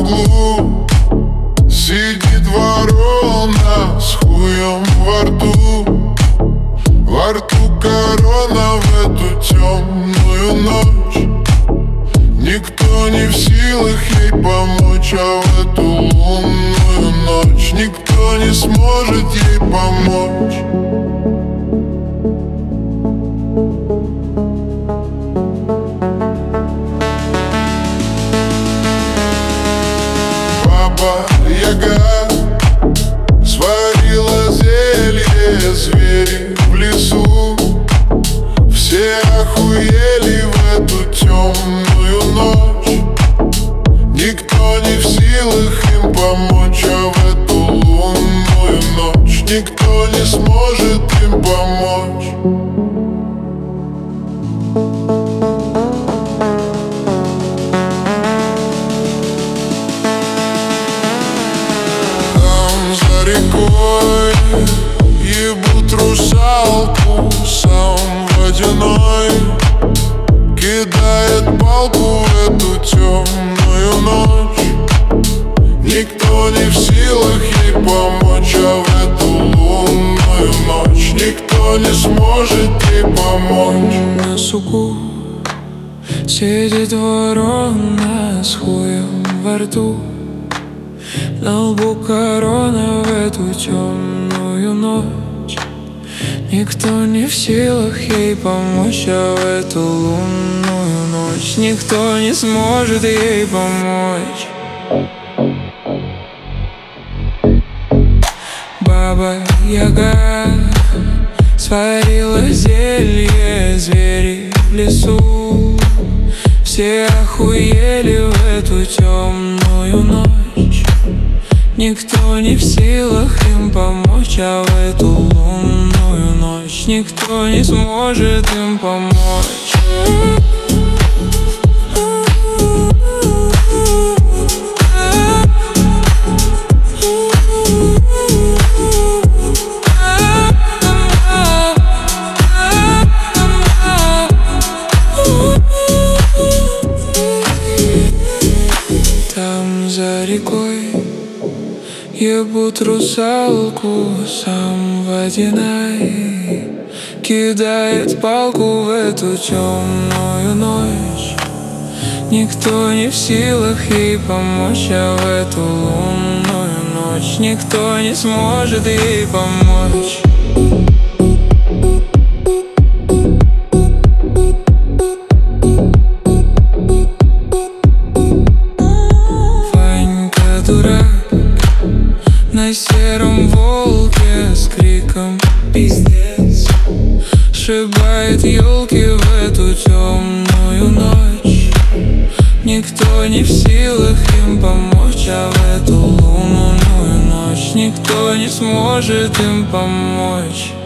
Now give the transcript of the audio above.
углу сидит ворона с хуем во рту. Во рту корона в эту темную ночь. Никто не в силах ей помочь, а в эту лунную ночь никто не сможет ей помочь. Баба-яга сварила зелье, звери в лесу. Все охуели в эту темную ночь. Никто не в силах им помочь, а в эту лунную ночь никто не сможет им помочь. Рекой ебут русалку, сам водяной кидает палку в эту темную ночь. Никто не в силах ей помочь, а в эту лунную ночь никто не сможет ей помочь. На суку сидит ворона с хуем во рту. На лбу корона в эту темную ночь. Никто не в силах ей помочь, а в эту лунную ночь никто не сможет ей помочь. Баба-яга сварила зелье, звери в лесу. Все охуели в эту темную ночь. Никто не в силах им помочь, а в эту лунную ночь никто не сможет им помочь. Там за рекой ебут русалку, сам водяной кидает палку в эту темную ночь. Никто не в силах ей помочь, а в эту лунную ночь никто не сможет ей помочь. Ванька дурак на сером волке с криком пиздец сшибает елки в эту темную ночь. Никто не в силах им помочь, а в эту лунную ночь никто не сможет им помочь.